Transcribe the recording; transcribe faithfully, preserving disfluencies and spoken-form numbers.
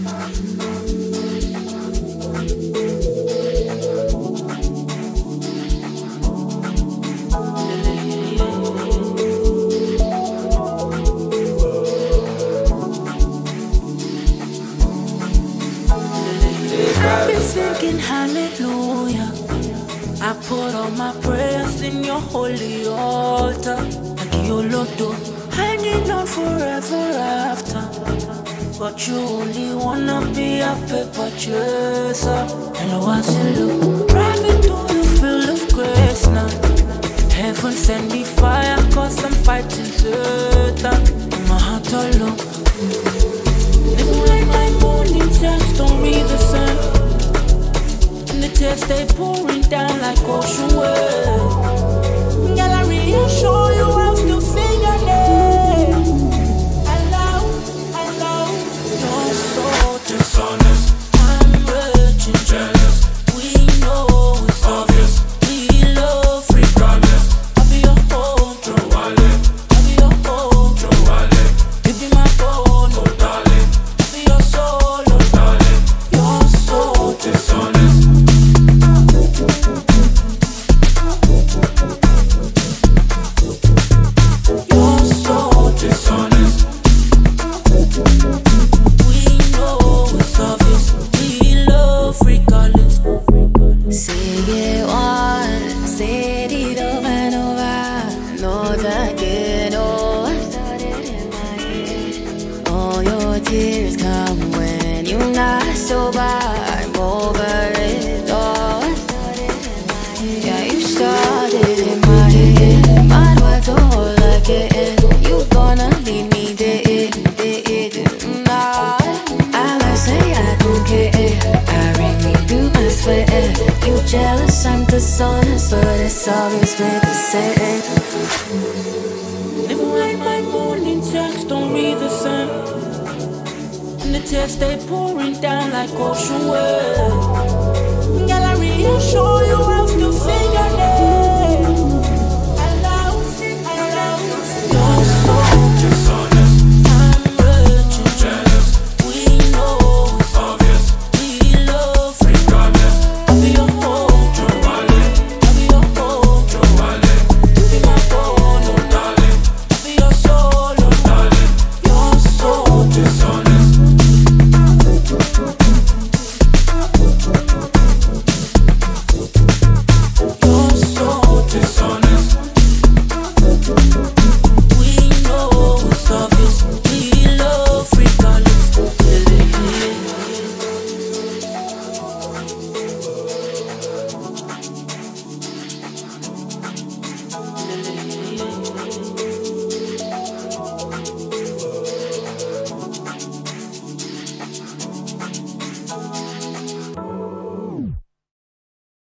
I've been singing hallelujah. I put all my prayers in your holy altar. Like Yolodo, hanging on forever after. But you only wanna be a paper chaser. Hello, I say, look, driving through the field of grace now. Heaven send me fire, cause I'm fighting Satan. In my heart alone. Living like my morning text, don't read the sun. And the tears they pouring down like ocean waves. Girl, I reassure you I'll still sing your name. I love, I love, you're so dishonest. I'm virgin, jealous. We know it's obvious. We love regardless. I'll be your home, throw wallet. I'll be your home, throw wallet. You be my phone, oh darling. I'll be your soul, oh darling. You're so dishonest. You're so dishonest. We know it's obvious. We love regardless. Say it once, say it over and over. No taking on. All your tears come when you're not sober. I'm over it all. Yeah, you started in my head. Mine was all like it. You gonna leave me dead, dead. Nah, I like say I don't care. I really do, I swear. You jealous, I'm dishonest, but it's always been the same. Living like my morning text, don't read the sun. And the tears they pouring down like ocean waves. Girl, I reassure you I'll still sing your name. I love, I love, you're so dishonest. I'm virgin, jealous. We know it's obvious. We love regardless. I'll be your home, throw wallet. I'll be your home, throw wallet. You be my phone, oh darling. I'll be your soul, oh darling. You're so dishonest. You're so dishonest. We know it's obvious. We love regardless. Yeah, yeah, yeah.